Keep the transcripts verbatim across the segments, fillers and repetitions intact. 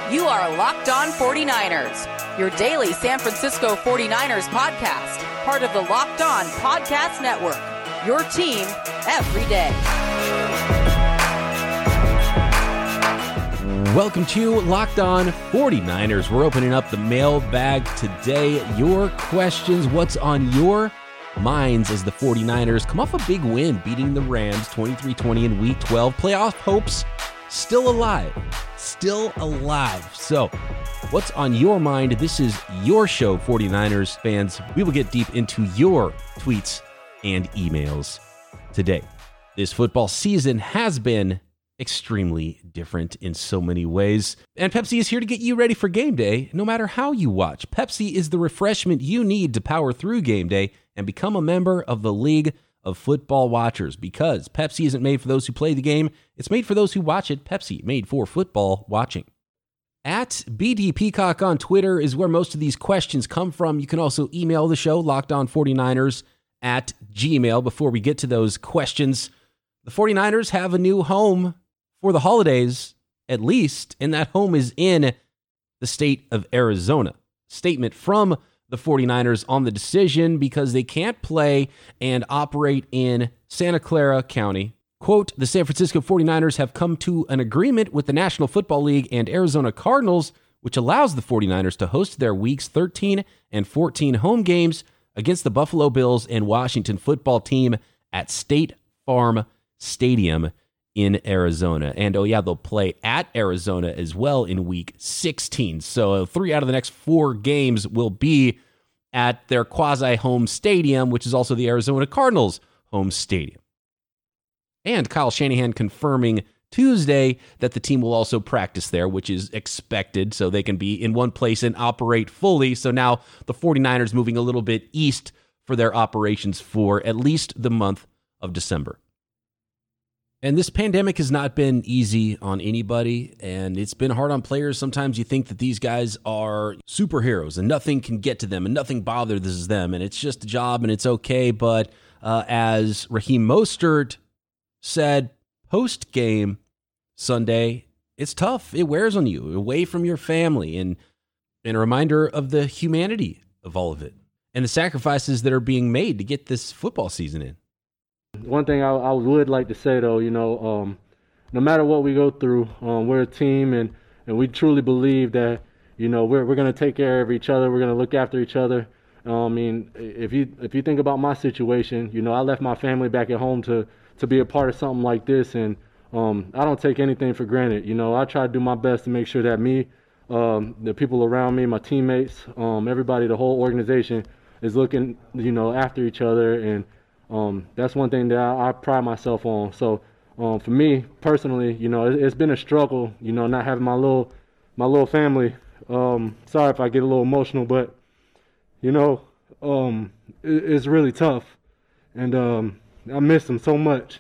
You are Locked On forty-niners, your daily San Francisco forty-niners podcast, part of the Locked On Podcast Network, your team every day. Welcome to Locked On forty-niners. We're opening up the mailbag today. Your questions, what's on your minds as the forty-niners come off a big win, beating the Rams twenty-three twenty in Week twelve. Playoff hopes still alive. Still alive. So, what's on your mind? This is your show, forty-niners fans. We will get deep into your tweets and emails today. This football season has been extremely different in so many ways. And Pepsi is here to get you ready for game day, no matter how you watch. Pepsi is the refreshment you need to power through game day and become a member of the League of Football Watchers, because Pepsi isn't made for those who play the game. It's made for those who watch it. Pepsi, made for football watching. At B D Peacock on Twitter is where most of these questions come from. You can also email the show, locked on forty-niners at gmail. Before we get to those questions, the forty-niners have a new home for the holidays, at least, and that home is in the state of Arizona. Statement from the forty-niners on the decision, because they can't play and operate in Santa Clara County. Quote, the San Francisco forty-niners have come to an agreement with the National Football League and Arizona Cardinals, which allows the forty-niners to host their weeks thirteen and fourteen home games against the Buffalo Bills and Washington football team at State Farm Stadium in Arizona. And oh yeah, they'll play at Arizona as well in week sixteen. So three out of the next four games will be at their quasi-home stadium, which is also the Arizona Cardinals' home stadium. And Kyle Shanahan confirming Tuesday that the team will also practice there, which is expected, so they can be in one place and operate fully. So now the forty-niners moving a little bit east for their operations for at least the month of December. And this pandemic has not been easy on anybody, and it's been hard on players. Sometimes you think that these guys are superheroes and nothing can get to them and nothing bothers them, and it's just a job and it's okay. But uh, as Raheem Mostert said post-game Sunday, it's tough. It wears on you, away from your family, and, and a reminder of the humanity of all of it and the sacrifices that are being made to get this football season in. One thing I, I would like to say, though, you know, um, no matter what we go through, um, we're a team, and, and we truly believe that, you know, we're we're going to take care of each other. We're going to look after each other. Uh, I mean, if you if you think about my situation, you know, I left my family back at home to, to be a part of something like this, and um, I don't take anything for granted. You know, I try to do my best to make sure that me, um, the people around me, my teammates, um, everybody, the whole organization is looking, you know, after each other, and Um, that's one thing that I, I pride myself on. So um, for me personally, you know, it, it's been a struggle, you know, not having my little my little family. Um, sorry if I get a little emotional, but, you know, um, it, it's really tough. And um, I miss them so much.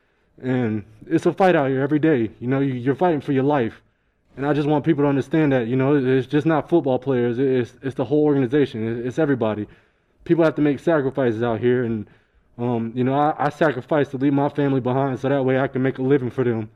And it's a fight out here every day. You know, you, you're fighting for your life. And I just want people to understand that, you know, it's just not football players. It's, it's the whole organization. It's everybody. People have to make sacrifices out here, and Um, you know, I, I sacrificed to leave my family behind so that way I can make a living for them.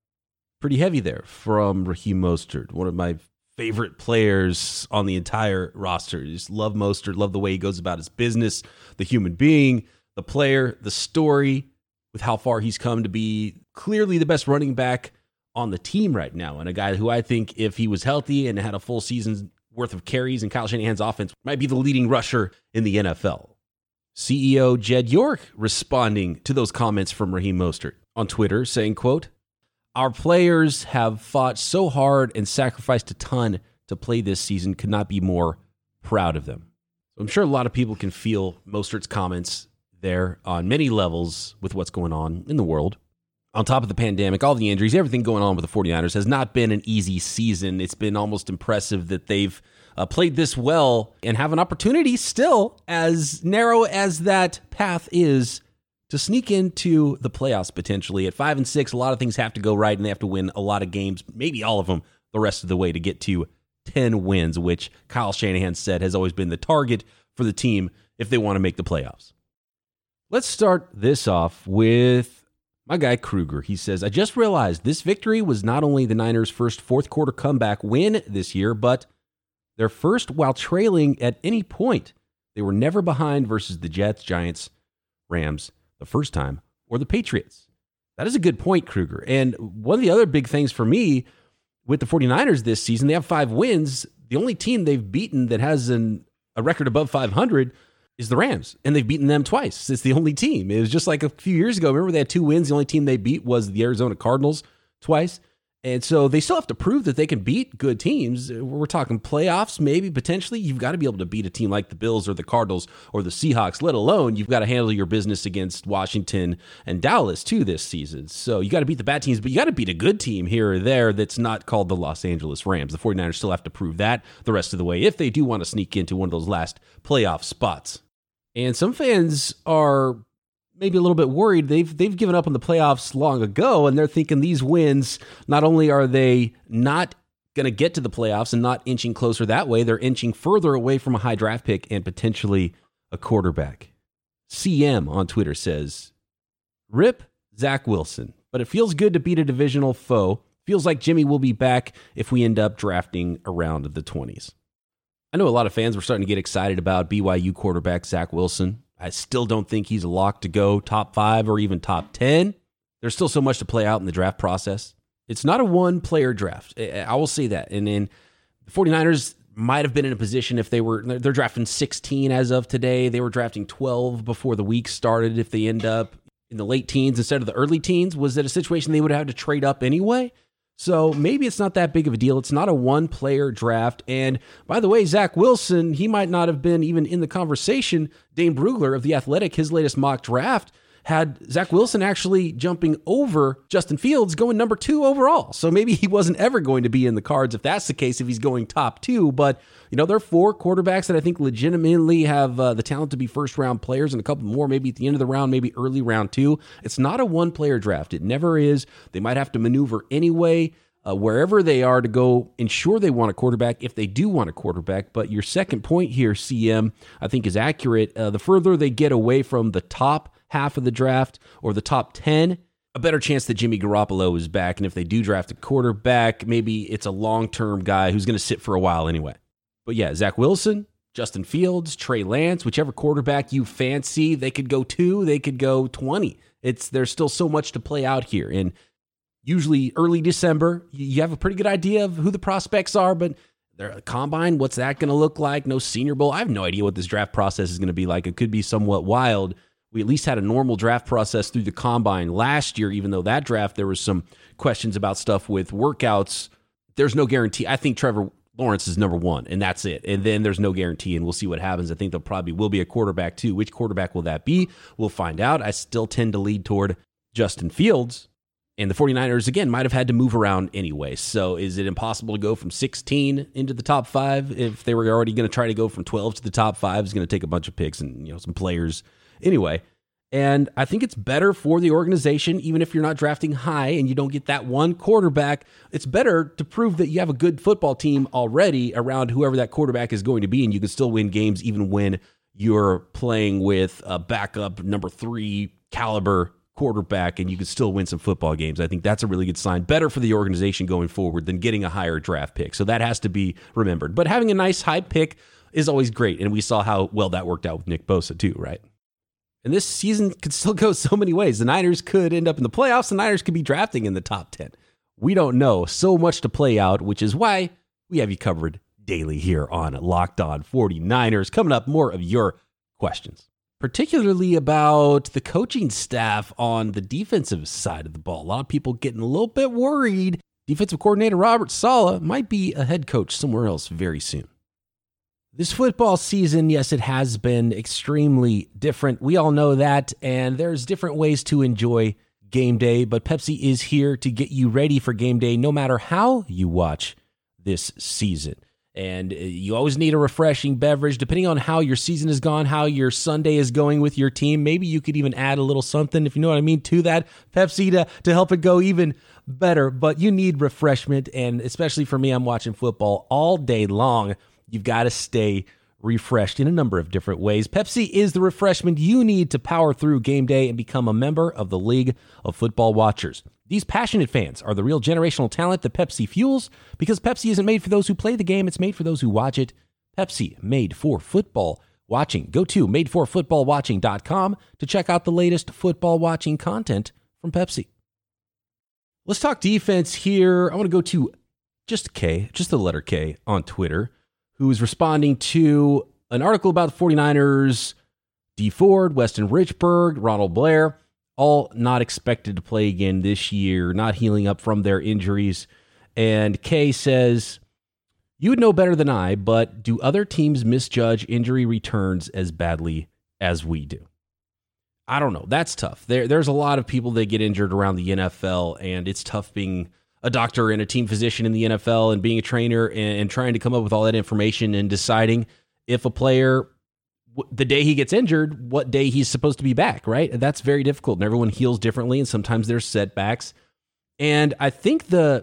Pretty heavy there from Raheem Mostert, one of my favorite players on the entire roster. I just love Mostert, love the way he goes about his business, the human being, the player, the story, with how far he's come to be clearly the best running back on the team right now, and a guy who I think, if he was healthy and had a full season's worth of carries in Kyle Shanahan's offense, might be the leading rusher in the N F L. C E O Jed York responding to those comments from Raheem Mostert on Twitter, saying, quote, our players have fought so hard and sacrificed a ton to play this season. Could not be more proud of them. So I'm sure a lot of people can feel Mostert's comments there on many levels with what's going on in the world. On top of the pandemic, all the injuries, everything going on with the forty-niners has not been an easy season. It's been almost impressive that they've uh, played this well and have an opportunity still, as narrow as that path is, to sneak into the playoffs potentially. At five and six, a lot of things have to go right, and they have to win a lot of games, maybe all of them, the rest of the way to get to ten wins, which Kyle Shanahan said has always been the target for the team if they want to make the playoffs. Let's start this off with My guy Kruger, he says, I just realized this victory was not only the Niners' first fourth quarter comeback win this year, but their first while trailing at any point. They were never behind versus the Jets, Giants, Rams the first time, or the Patriots. That is a good point, Kruger. And one of the other big things for me with the 49ers this season, they have five wins. The only team they've beaten that has an, a record above five hundred is the Rams, and they've beaten them twice. It's the only team. It was just like a few years ago. Remember, they had two wins. The only team they beat was the Arizona Cardinals twice. And so they still have to prove that they can beat good teams. We're talking playoffs, maybe, potentially. You've got to be able to beat a team like the Bills or the Cardinals or the Seahawks, let alone you've got to handle your business against Washington and Dallas, too, this season. So you got to beat the bad teams, but you got to beat a good team here or there that's not called the Los Angeles Rams. The 49ers still have to prove that the rest of the way if they do want to sneak into one of those last playoff spots. And some fans are maybe a little bit worried. They've they've given up on the playoffs long ago, and they're thinking these wins, not only are they not going to get to the playoffs and not inching closer that way, they're inching further away from a high draft pick and potentially a quarterback. C M on Twitter says, rip Zach Wilson, but it feels good to beat a divisional foe. Feels like Jimmy will be back if we end up drafting around the twenties. I know a lot of fans were starting to get excited about B Y U quarterback Zach Wilson. I still don't think he's a lock to go top five or even top ten. There's still so much to play out in the draft process. It's not a one-player draft. I will say that. And then the 49ers might have been in a position if they were, they're drafting sixteen as of today. They were drafting twelve before the week started. If they end up in the late teens instead of the early teens, was it a situation they would have to trade up anyway? So maybe it's not that big of a deal. It's not a one-player draft. And by the way, Zach Wilson, he might not have been even in the conversation. Dane Brugler of The Athletic, his latest mock draft, had Zach Wilson actually jumping over Justin Fields, going number two overall. So maybe he wasn't ever going to be in the cards if that's the case, if he's going top two. But, you know, there are four quarterbacks that I think legitimately have uh, the talent to be first-round players, and a couple more maybe at the end of the round, maybe early round two. It's not a one-player draft. It never is. They might have to maneuver anyway, uh, wherever they are, to go ensure they want a quarterback if they do want a quarterback. But your second point here, C M, I think is accurate. Uh, the further they get away from the top half of the draft or the top ten, a better chance that Jimmy Garoppolo is back. And if they do draft a quarterback, maybe it's a long-term guy who's going to sit for a while anyway. But yeah, Zach Wilson, Justin Fields, Trey Lance, whichever quarterback you fancy, they could go two, they could go twenty. It's there's still so much to play out here. And usually early December, you have a pretty good idea of who the prospects are, but their combine, what's that going to look like? No Senior Bowl. I have no idea what this draft process is going to be like. It could be somewhat wild. We at least had a normal draft process through the combine last year, even though that draft, there was some questions about stuff with workouts. There's no guarantee. I think Trevor Lawrence is number one, and that's it. And then there's no guarantee, and we'll see what happens. I think there probably will be a quarterback, too. Which quarterback will that be? We'll find out. I still tend to lead toward Justin Fields. And the 49ers, again, might have had to move around anyway. So is it impossible to go from sixteen into the top five? If they were already going to try to go from twelve to the top five, it's going to take a bunch of picks and, you know, some players anyway. And I think it's better for the organization, even if you're not drafting high and you don't get that one quarterback. It's better to prove that you have a good football team already around whoever that quarterback is going to be, and you can still win games even when you're playing with a backup number three caliber quarterback, and you can still win some football games. I think that's a really good sign. Better for the organization going forward than getting a higher draft pick. So that has to be remembered. But having a nice high pick is always great, and we saw how well that worked out with Nick Bosa too, right? And this season could still go so many ways. The Niners could end up in the playoffs. The Niners could be drafting in the top ten. We don't know. So much to play out, which is why we have you covered daily here on Locked On 49ers. Coming up, more of your questions, particularly about the coaching staff on the defensive side of the ball. A lot of people getting a little bit worried. Defensive coordinator Robert Saleh might be a head coach somewhere else very soon. This football season, yes, it has been extremely different. We all know that, and there's different ways to enjoy game day, but Pepsi is here to get you ready for game day no matter how you watch this season. And you always need a refreshing beverage, depending on how your season has gone, how your Sunday is going with your team. Maybe you could even add a little something, if you know what I mean, to that Pepsi to, to help it go even better. But you need refreshment, and especially for me, I'm watching football all day long. You've got to stay refreshed in a number of different ways. Pepsi is the refreshment you need to power through game day and become a member of the League of Football Watchers. These passionate fans are the real generational talent that Pepsi fuels, because Pepsi isn't made for those who play the game, it's made for those who watch it. Pepsi, made for football watching. Go to made for football watching dot com to check out the latest football watching content from Pepsi. Let's talk defense here. I want to go to just K, just the letter K on Twitter, who is responding to an article about the 49ers, Dee Ford, Weston Richburg, Ronald Blair, all not expected to play again this year, not healing up from their injuries. And K says, you would know better than I, but do other teams misjudge injury returns as badly as we do? I don't know. That's tough. There, there's a lot of people that get injured around the N F L, and it's tough being a doctor and a team physician in the N F L and being a trainer and, and trying to come up with all that information and deciding if a player, the day he gets injured, what day he's supposed to be back, right? And that's very difficult, and everyone heals differently, and sometimes there's setbacks. And I think the,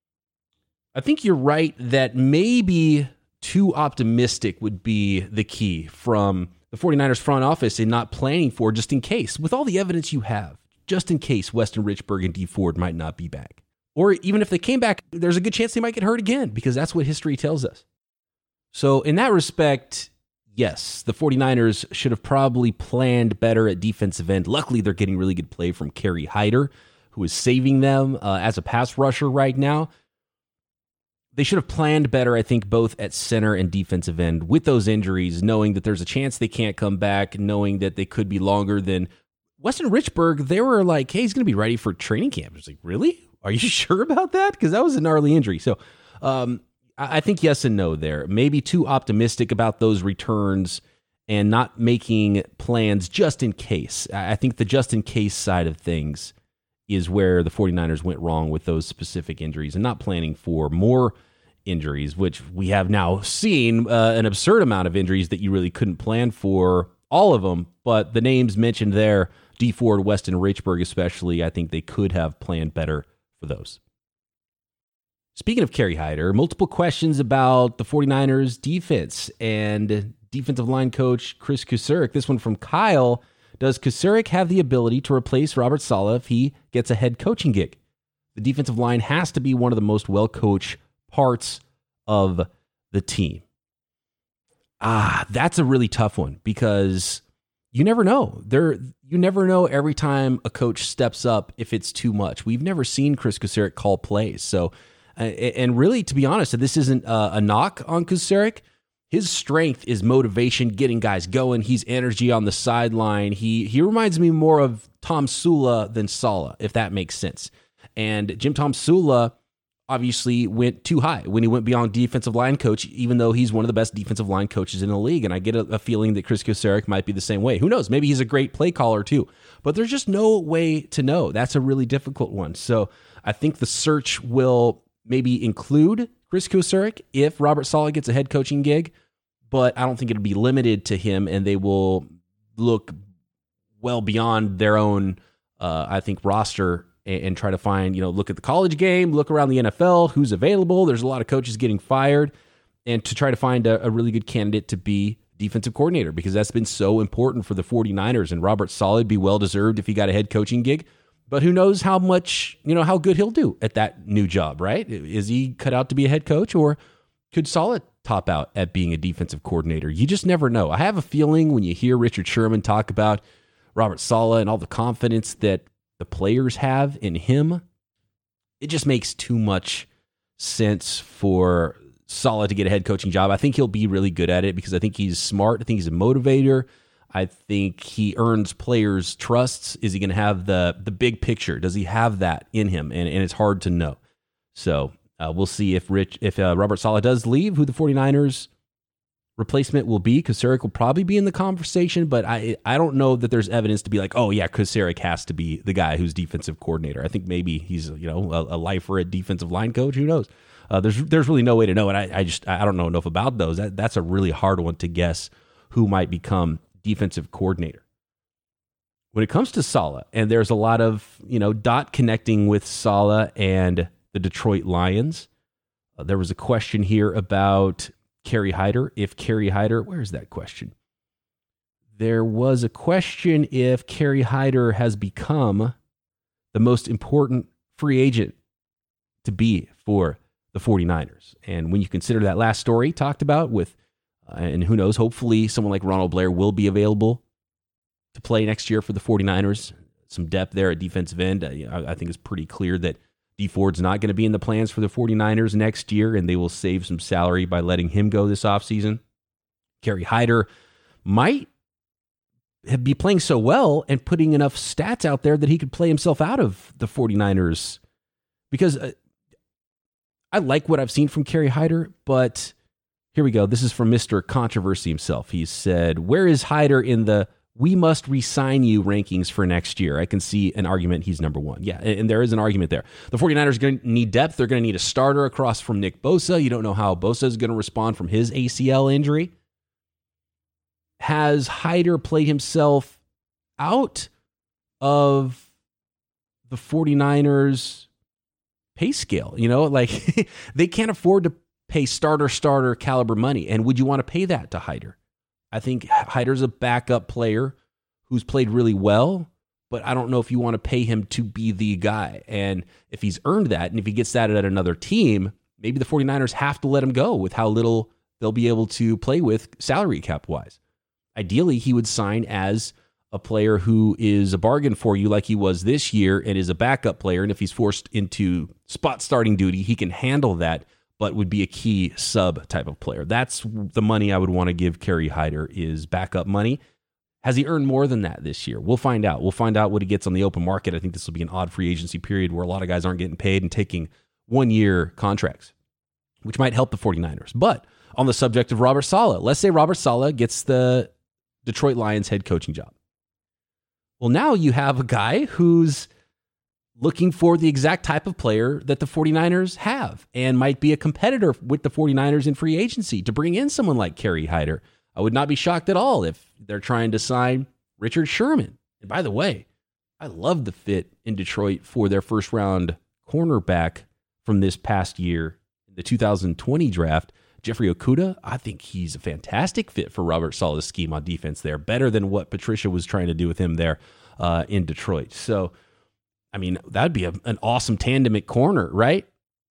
I think you're right that maybe too optimistic would be the key from the 49ers front office in not planning for, just in case, with all the evidence you have, just in case Weston Richburg and Dee Ford might not be back. Or even if they came back, there's a good chance they might get hurt again, because that's what history tells us. So in that respect, yes, the 49ers should have probably planned better at defensive end. Luckily, they're getting really good play from Kerry Hyder, who is saving them uh, as a pass rusher right now. They should have planned better, I think, both at center and defensive end with those injuries, knowing that there's a chance they can't come back, knowing that they could be longer than Weston Richburg. They were like, hey, he's going to be ready for training camp. I was like, really? Are you sure about that? Because that was a gnarly injury. So um, I think yes and no there. Maybe too optimistic about those returns and not making plans just in case. I think the just in case side of things is where the 49ers went wrong with those specific injuries and not planning for more injuries, which we have now seen uh, an absurd amount of injuries that you really couldn't plan for, all of them. But the names mentioned there, Dee Ford, Weston Richburg especially, I think they could have planned better for those. Speaking of Kerry Hyder, multiple questions about the 49ers defense and defensive line coach Chris Kucerik. This one from Kyle. Does Kucerik have the ability to replace Robert Saleh if he gets a head coaching gig? The defensive line has to be one of the most well-coached parts of the team. Ah, that's a really tough one, because you never know. There, you never know every time a coach steps up if it's too much. We've never seen Chris Kucerik call plays. So, uh, and really, to be honest, this isn't a, a knock on Kucerik. His strength is motivation, getting guys going. He's energy on the sideline. He he reminds me more of Tom Sula than Saleh, if that makes sense. And Jim Tom Sula obviously went too high when he went beyond defensive line coach, even though he's one of the best defensive line coaches in the league. And I get a, a feeling that Chris Kucerik might be the same way. Who knows? Maybe he's a great play caller too. But there's just no way to know. That's a really difficult one. So I think the search will maybe include Chris Kucerik if Robert Saleh gets a head coaching gig, but I don't think it'll be limited to him, and they will look well beyond their own, uh, I think, roster and, and try to find, you know, look at the college game, look around the N F L, who's available. There's a lot of coaches getting fired, and to try to find a, a really good candidate to be defensive coordinator, because that's been so important for the 49ers, and Robert Saleh would be well-deserved if he got a head coaching gig. But who knows how much, you know, how good he'll do at that new job, right? Is he cut out to be a head coach, or could Saleh top out at being a defensive coordinator? You just never know. I have a feeling when you hear Richard Sherman talk about Robert Saleh and all the confidence that the players have in him, it just makes too much sense for Saleh to get a head coaching job. I think he'll be really good at it because I think he's smart. I think he's a motivator. I think he earns players' trusts. Is he going to have the the big picture? Does he have that in him? And, and it's hard to know. So uh, we'll see if Rich, if uh, Robert Saleh does leave, who the 49ers replacement will be. Kucerik will probably be in the conversation, but I I don't know that there's evidence to be like, oh yeah, Kucerik has to be the guy who's defensive coordinator. I think maybe he's, you know, a, a lifer at defensive line coach. Who knows? Uh, there's there's really no way to know, and I, I just I don't know enough about those. That, that's a really hard one to guess who might become defensive coordinator. When it comes to Saleh, and there's a lot of, you know, dot connecting with Saleh and the Detroit Lions, uh, there was a question here about Kerry Hyder, if Kerry Hyder, where's that question? There was a question if Kerry Hyder has become the most important free agent to be for the 49ers. And when you consider that last story talked about with, uh, and who knows, hopefully someone like Ronald Blair will be available to play next year for the 49ers. Some depth there at defensive end. I, I think it's pretty clear that Dee Ford's not going to be in the plans for the 49ers next year, and they will save some salary by letting him go this offseason. Kerry Hyder might be playing so well and putting enough stats out there that he could play himself out of the 49ers. Because uh, I like what I've seen from Kerry Hyder, but here we go. This is from Mister Controversy himself. He said, where is Hyder in the we must re-sign you rankings for next year? I can see an argument he's number one. Yeah, and there is an argument there. The 49ers are going to need depth. They're going to need a starter across from Nick Bosa. You don't know how Bosa is going to respond from his A C L injury. Has Hyder played himself out of the 49ers pay scale? You know, like they can't afford to pay starter, starter caliber money. And would you want to pay that to Hyder? I think Hyder's a backup player who's played really well, but I don't know if you want to pay him to be the guy. And if he's earned that, and if he gets that at another team, maybe the 49ers have to let him go with how little they'll be able to play with salary cap-wise. Ideally, he would sign as a player who is a bargain for you like he was this year and is a backup player. And if he's forced into spot starting duty, he can handle that, but would be a key sub type of player. That's the money I would want to give Kerry Hyder, is backup money. Has he earned more than that this year? We'll find out. We'll find out what he gets on the open market. I think this will be an odd free agency period where a lot of guys aren't getting paid and taking one-year contracts, which might help the 49ers. But on the subject of Robert Saleh, let's say Robert Saleh gets the Detroit Lions head coaching job. Well, now you have a guy who's looking for the exact type of player that the 49ers have and might be a competitor with the 49ers in free agency to bring in someone like Kerry Hyder. I would not be shocked at all if they're trying to sign Richard Sherman. And by the way, I love the fit in Detroit for their first round cornerback from this past year, the two thousand twenty draft. Jeffrey Okudah, I think he's a fantastic fit for Robert Saleh's scheme on defense there, better than what Patricia was trying to do with him there uh, in Detroit. So, I mean, that would be a, an awesome tandem at corner, right?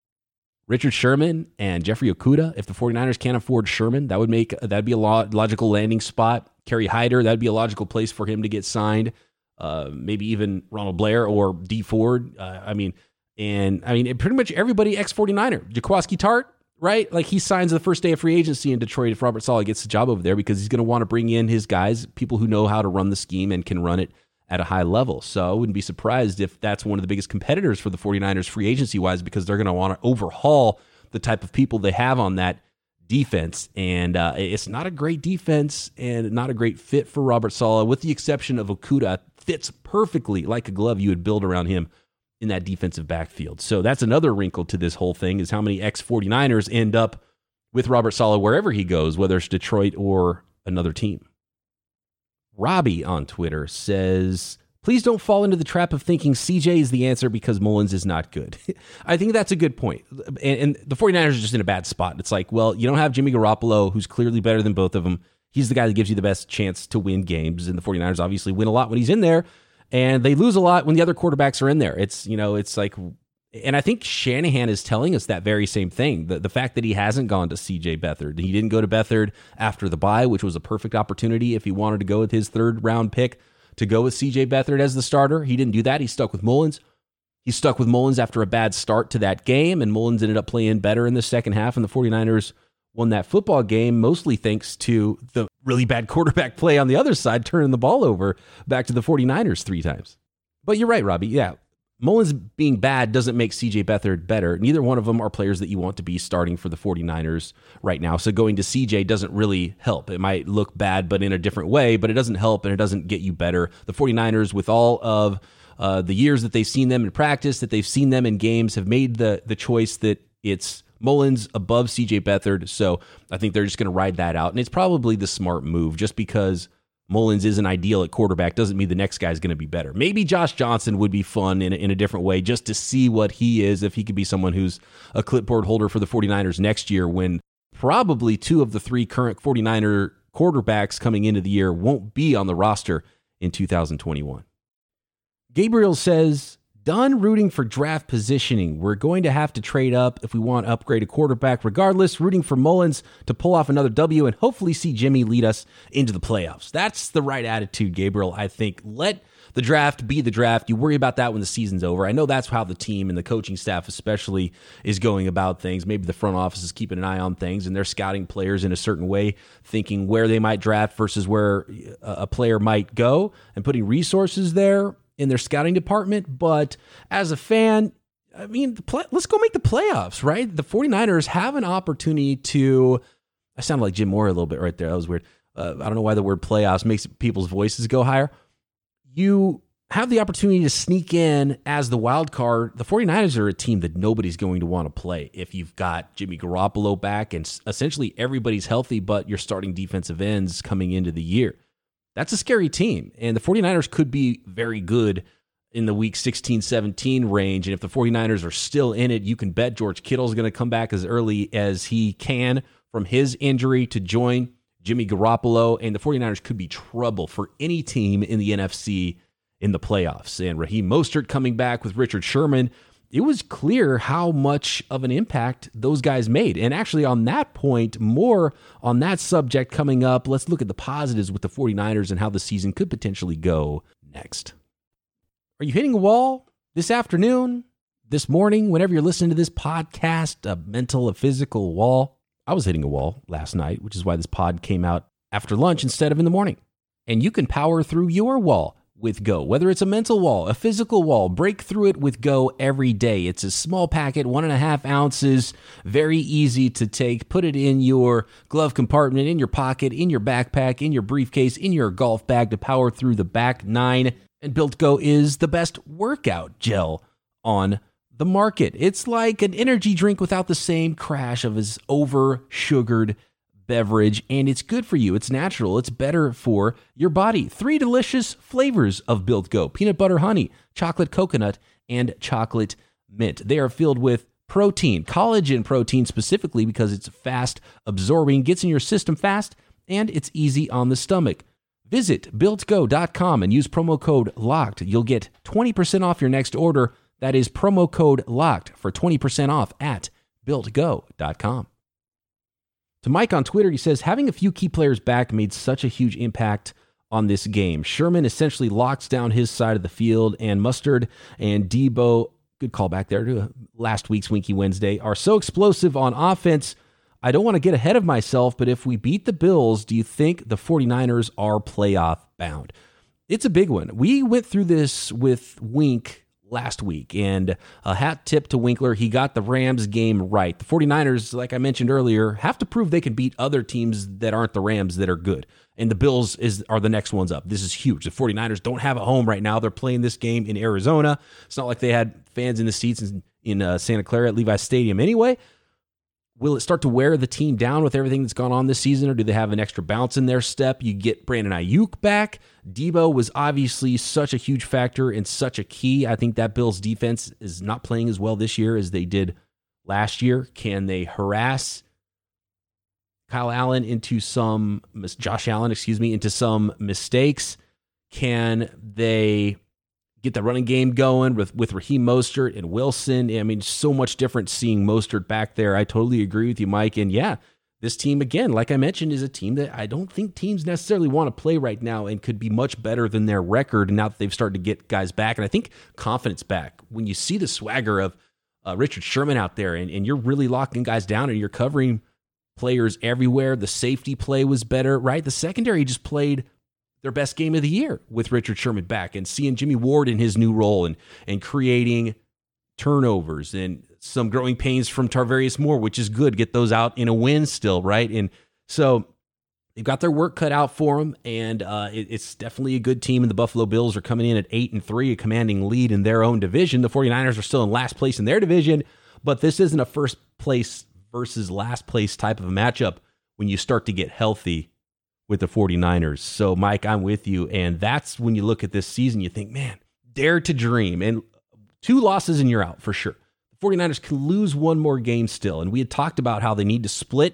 Richard Sherman and Jeffrey Okudah. If the 49ers can't afford Sherman, that would make that'd be a logical landing spot. Kerry Hyder, that'd be a logical place for him to get signed. Uh, maybe even Ronald Blair or Dee Ford. Uh, I mean, and I mean, pretty much everybody ex 49er. Jaquiski Tartt, right? Like he signs the first day of free agency in Detroit if Robert Saleh gets the job over there, because he's going to want to bring in his guys, people who know how to run the scheme and can run it at a high level. So I wouldn't be surprised if that's one of the biggest competitors for the 49ers free agency-wise, because they're going to want to overhaul the type of people they have on that defense. And uh, it's not a great defense and not a great fit for Robert Saleh, with the exception of Okudah. Fits perfectly like a glove. You would build around him in that defensive backfield. So that's another wrinkle to this whole thing, is how many ex 49ers end up with Robert Saleh wherever he goes, whether it's Detroit or another team. Robbie on Twitter says, please don't fall into the trap of thinking C J is the answer because Mullins is not good. I think that's a good point. And, and the 49ers are just in a bad spot. It's like, well, you don't have Jimmy Garoppolo, who's clearly better than both of them. He's the guy that gives you the best chance to win games. And the 49ers obviously win a lot when he's in there, and they lose a lot when the other quarterbacks are in there. It's, you know, it's like, and I think Shanahan is telling us that very same thing. The, the fact that he hasn't gone to C J Beathard. He didn't go to Beathard after the bye, which was a perfect opportunity if he wanted to go with his third round pick to go with C J Beathard as the starter. He didn't do that. He stuck with Mullins. He stuck with Mullins after a bad start to that game, and Mullins ended up playing better in the second half, and the 49ers won that football game, mostly thanks to the really bad quarterback play on the other side, turning the ball over back to the 49ers three times. But you're right, Robbie. Yeah, Mullins being bad doesn't make C J Beathard better. Neither one of them are players that you want to be starting for the 49ers right now. So going to C J doesn't really help. It might look bad, but in a different way, but it doesn't help and it doesn't get you better. The 49ers, with all of uh, the years that they've seen them in practice, that they've seen them in games, have made the the choice that it's Mullins above C J Beathard. So I think they're just going to ride that out. And it's probably the smart move. Just because Mullins isn't ideal at quarterback doesn't mean the next guy's going to be better. Maybe Josh Johnson would be fun in a, in a different way, just to see what he is, if he could be someone who's a clipboard holder for the 49ers next year when probably two of the three current 49er quarterbacks coming into the year won't be on the roster in two thousand twenty-one. Gabriel says, done rooting for draft positioning. We're going to have to trade up if we want to upgrade a quarterback. Regardless, rooting for Mullins to pull off another W and hopefully see Jimmy lead us into the playoffs. That's the right attitude, Gabriel. I think let the draft be the draft. You worry about that when the season's over. I know that's how the team and the coaching staff especially is going about things. Maybe the front office is keeping an eye on things and they're scouting players in a certain way, thinking where they might draft versus where a player might go and putting resources there in their scouting department. But as a fan, I mean, the play, let's go make the playoffs, right? The 49ers have an opportunity to, I sounded like Jim Moore a little bit right there. That was weird. Uh, I don't know why the word playoffs makes people's voices go higher. You have the opportunity to sneak in as the wild card. The 49ers are a team that nobody's going to want to play if you've got Jimmy Garoppolo back and essentially everybody's healthy, but your starting defensive ends coming into the year. That's a scary team, and the 49ers could be very good in the week sixteen, seventeen range, and if the 49ers are still in it, you can bet George Kittle's going to come back as early as he can from his injury to join Jimmy Garoppolo, and the 49ers could be trouble for any team in the N F C in the playoffs. And Raheem Mostert coming back with Richard Sherman, it was clear how much of an impact those guys made. And actually on that point, more on that subject coming up, let's look at the positives with the 49ers and how the season could potentially go next. Are you hitting a wall this afternoon, this morning, whenever you're listening to this podcast, a mental, a physical wall? I was hitting a wall last night, which is why this pod came out after lunch instead of in the morning. And you can power through your wall with Go. Whether it's a mental wall, a physical wall, break through it with Go every day. It's a small packet, one and a half ounces, very easy to take. Put it in your glove compartment, in your pocket, in your backpack, in your briefcase, in your golf bag to power through the back nine. And Built Go is the best workout gel on the market. It's like an energy drink without the same crash of his over-sugared beverage, and it's good for you. It's natural. It's better for your body. Three delicious flavors of Built Go: peanut butter honey, chocolate coconut, and chocolate mint. They are filled with protein, collagen protein specifically because it's fast absorbing, gets in your system fast, and it's easy on the stomach. Visit built go dot com and use promo code LOCKED. You'll get twenty percent off your next order. That is promo code LOCKED for twenty percent off at built go dot com. To Mike on Twitter, he says, having a few key players back made such a huge impact on this game. Sherman essentially locks down his side of the field, and Mustard and Debo, good call back there to last week's Winky Wednesday, are so explosive on offense. I don't want to get ahead of myself, but if we beat the Bills, do you think the 49ers are playoff bound? It's a big one. We went through this with Wink last week, and a hat tip to Winkler. He got the Rams game right. The 49ers, like I mentioned earlier, have to prove they can beat other teams that aren't the Rams that are good. And the Bills is are the next ones up. This is huge. The 49ers don't have a home right now. They're playing this game in Arizona. It's not like they had fans in the seats in, in uh, Santa Clara at Levi's Stadium anyway. Will it start to wear the team down with everything that's gone on this season, or do they have an extra bounce in their step? You get Brandon Ayuk back. Debo was obviously such a huge factor and such a key. I think that Bills defense is not playing as well this year as they did last year. Can they harass Kyle Allen into some, Josh Allen, excuse me, into some mistakes? Can they get the running game going with, with Raheem Mostert and Wilson? I mean, so much different seeing Mostert back there. I totally agree with you, Mike. And yeah, this team, again, like I mentioned, is a team that I don't think teams necessarily want to play right now and could be much better than their record now that they've started to get guys back. And I think confidence back. When you see the swagger of uh, Richard Sherman out there and, and you're really locking guys down and you're covering players everywhere, the safety play was better, right? The secondary just played their best game of the year with Richard Sherman back, and seeing Jimmy Ward in his new role and, and creating turnovers and some growing pains from Tarvarius Moore, which is good. Get those out in a win still, right? And so they've got their work cut out for them, and uh, it, it's definitely a good team. And the Buffalo Bills are coming in at eight and three, a commanding lead in their own division. The 49ers are still in last place in their division, but this isn't a first place versus last place type of a matchup when you start to get healthy with the 49ers. So, Mike, I'm with you. And that's when you look at this season, you think, man, dare to dream. And two losses and you're out for sure. The 49ers can lose one more game still. And we had talked about how they need to split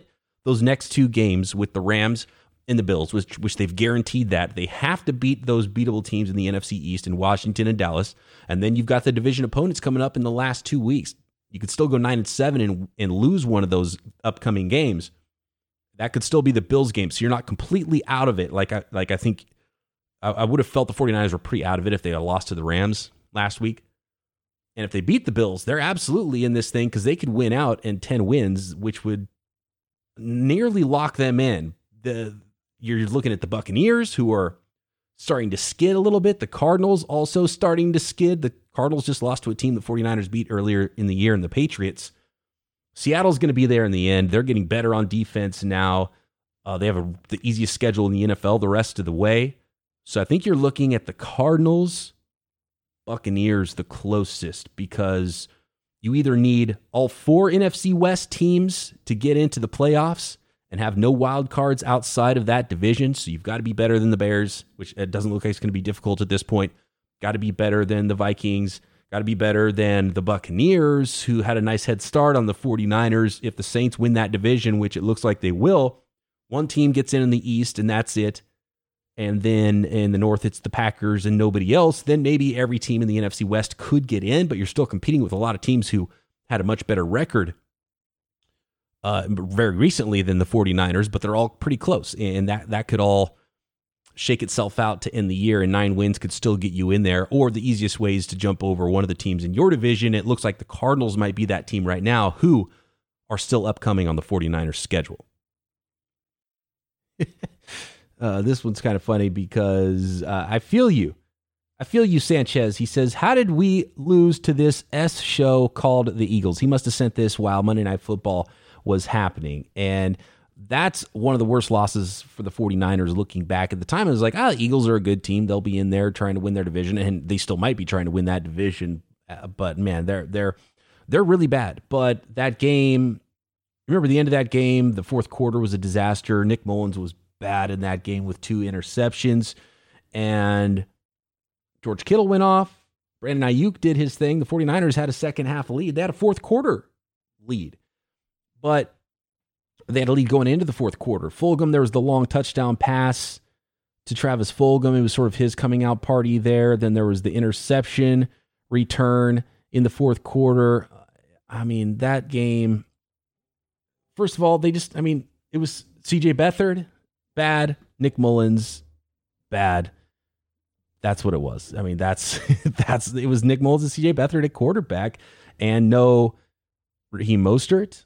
those next two games with the Rams and the Bills, which, which they've guaranteed that. They have to beat those beatable teams in the N F C East in Washington and Dallas. And then you've got the division opponents coming up in the last two weeks. You could still go nine and seven and, and lose one of those upcoming games. That could still be the Bills game. So you're not completely out of it. Like I, like I think I, I would have felt the 49ers were pretty out of it if they had lost to the Rams last week. And if they beat the Bills, they're absolutely in this thing because they could win out in ten wins, which would nearly lock them in. The You're looking at the Buccaneers, who are starting to skid a little bit. The Cardinals also starting to skid. The Cardinals just lost to a team the 49ers beat earlier in the year, and the Patriots. Seattle's going to be there in the end. They're getting better on defense now. Uh, they have a, the easiest schedule in the N F L the rest of the way. So I think you're looking at the Cardinals, Buccaneers the closest, because you either need all four N F C West teams to get into the playoffs and have no wild cards outside of that division. So you've got to be better than the Bears, which it doesn't look like it's going to be difficult at this point. Got to be better than the Vikings. Got to be better than the Buccaneers, who had a nice head start on the 49ers. If the Saints win that division, which it looks like they will, one team gets in in the East, and that's it. And then in the North, it's the Packers and nobody else. Then maybe every team in the N F C West could get in, but you're still competing with a lot of teams who had a much better record Uh, very recently than the 49ers, but they're all pretty close. And that, that could all shake itself out to end the year, and nine wins could still get you in there. Or the easiest way is to jump over one of the teams in your division. It looks like the Cardinals might be that team right now who are still upcoming on the 49ers schedule. uh, this one's kind of funny because uh, I feel you. I feel you, Sanchez. He says, how did we lose to this S show called the Eagles? He must have sent this while Monday Night Football was happening. And that's one of the worst losses for the 49ers looking back. At the time, it was like, ah, the Eagles are a good team. They'll be in there trying to win their division, and they still might be trying to win that division. Uh, but man, they're they're they're really bad. But that game, remember the end of that game, the fourth quarter was a disaster. Nick Mullins was bad in that game with two interceptions. And George Kittle went off. Brandon Ayuk did his thing. The 49ers had a second half lead. They had a fourth quarter lead. But they had a lead going into the fourth quarter. Fulgham, there was the long touchdown pass to Travis Fulgham. It was sort of his coming out party there. Then there was the interception return in the fourth quarter. I mean, that game, first of all, they just, I mean, it was C J Beathard, bad. Nick Mullins, bad. That's what it was. I mean, that's, that's, it was Nick Mullins and C J Beathard at quarterback, and no Raheem Mostert.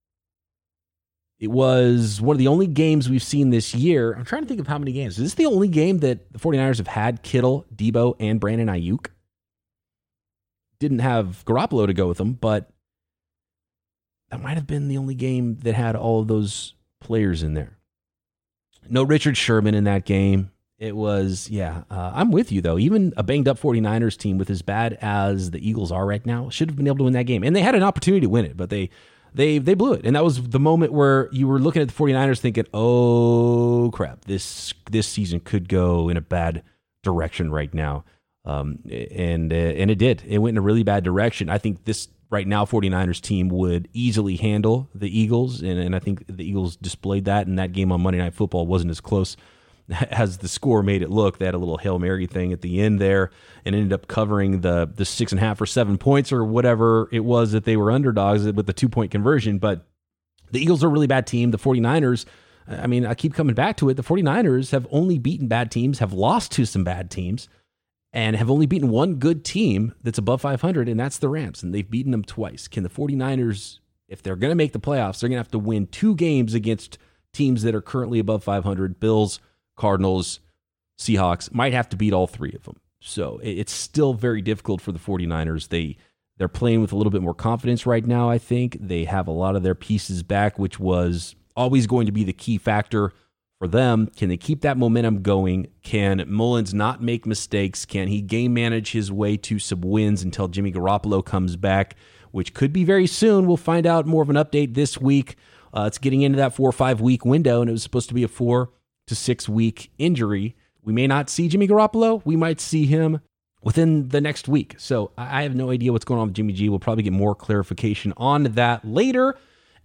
It was one of the only games we've seen this year. I'm trying to think of how many games. Is this the only game that the 49ers have had Kittle, Debo, and Brandon Ayuk? Didn't have Garoppolo to go with them, but that might have been the only game that had all of those players in there. No Richard Sherman in that game. It was, yeah, uh, I'm with you, though. Even a banged-up 49ers team with as bad as the Eagles are right now should have been able to win that game. And they had an opportunity to win it, but they they they blew it. And that was the moment where you were looking at the 49ers thinking, oh, crap, this this season could go in a bad direction right now. Um, and, uh, and it did. It went in a really bad direction. I think this right now 49ers team would easily handle the Eagles, and, and I think the Eagles displayed that, and that game on Monday Night Football wasn't as close as the score made it look. They had a little Hail Mary thing at the end there and ended up covering the the six and a half or seven points or whatever it was that they were underdogs with the two-point conversion. But the Eagles are a really bad team. The 49ers, I mean, I keep coming back to it. The 49ers have only beaten bad teams, have lost to some bad teams, and have only beaten one good team that's above five hundred, and that's the Rams, and they've beaten them twice. Can the 49ers, if they're going to make the playoffs, they're going to have to win two games against teams that are currently above five hundred, Bills, Cardinals, Seahawks, might have to beat all three of them. So it's still very difficult for the 49ers. They, they're playing with a little bit more confidence right now, I think. They have a lot of their pieces back, which was always going to be the key factor for them. Can they keep that momentum going? Can Mullins not make mistakes? Can he game manage his way to some wins until Jimmy Garoppolo comes back, which could be very soon? We'll find out more of an update this week. Uh, it's getting into that four or five week window, and it was supposed to be a four to six week injury. We may not see Jimmy Garoppolo. We might see him within the next week. So I have no idea what's going on with Jimmy G. We'll probably get more clarification on that later.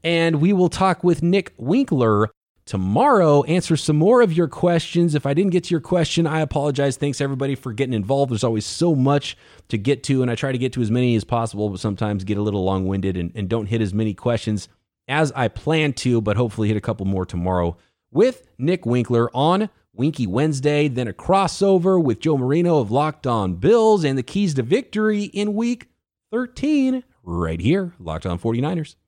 And we will talk with Nick Winkler tomorrow, answer some more of your questions. If I didn't get to your question, I apologize. Thanks everybody for getting involved. There's always so much to get to, and I try to get to as many as possible, but sometimes get a little long-winded and, and don't hit as many questions as I plan to, but hopefully hit a couple more tomorrow with Nick Winkler on Winky Wednesday, then a crossover with Joe Marino of Locked On Bills and the keys to victory in week thirteen right here, Locked On forty-niners.